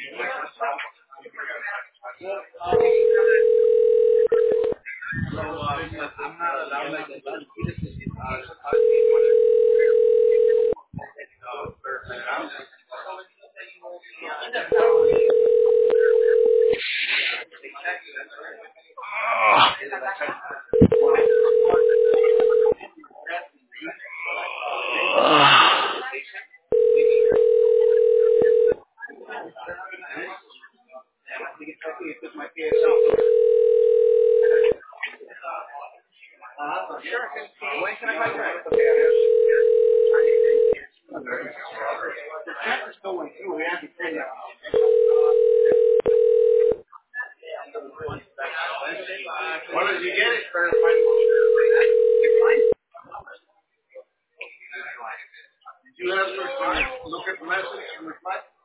What did you get it for? Did you have to look at the message and reply?